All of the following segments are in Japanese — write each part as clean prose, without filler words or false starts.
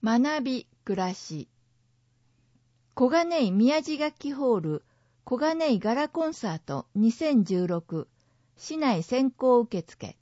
学び暮らし。小金井宮地楽器ホール小金井ガラコンサート2016市内先行受付。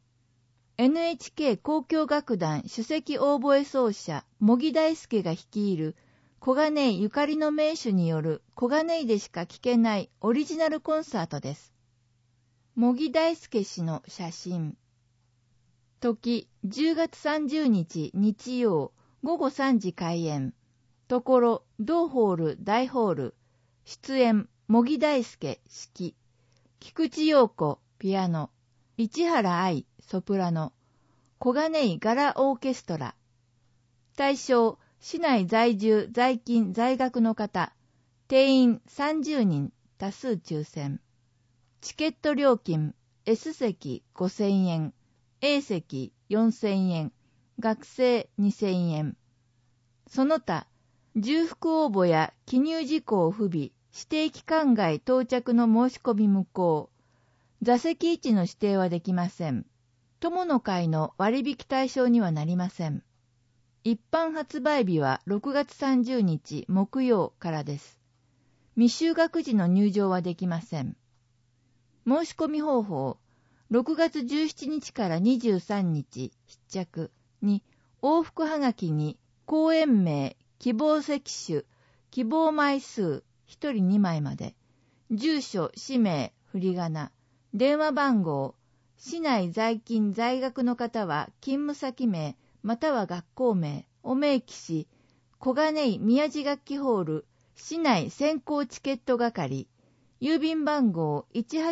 NHK 交響楽団首席オーボエ奏者茂木大輔が率いる小金井ゆかりの名手による小金井でしか聴けないオリジナルコンサートです。茂木大輔氏の写真。時10月30日日曜午後3時開演。ところ同ホール大ホール。出演茂木大輔指揮。菊池陽子ピアノ。市原愛ソプラノ。小金井ガラオーケストラ。対象市内在住在勤在学の方。定員30人多数抽選。チケット料金 S 席5000円。A 席4000円。学生2000円。その他、重複応募や記入事項不備、指定期間外到着の申し込み無効。座席位置の指定はできません。友の会の割引対象にはなりません。一般発売日は6月30日木曜からです。未就学時の入場はできません。申し込み方法、6月17日から23日必着に往復はがきに公演名、希望席種、希望枚数1人2枚まで、住所、氏名、振り仮名、電話番号、市内在勤在学の方は勤務先名または学校名を明記し、小金井宮地楽器ホール市内先行チケット係、郵便番号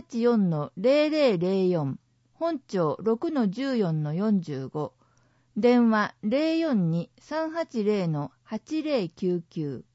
184-0004 本町 6-14-45 電話 042-380-8099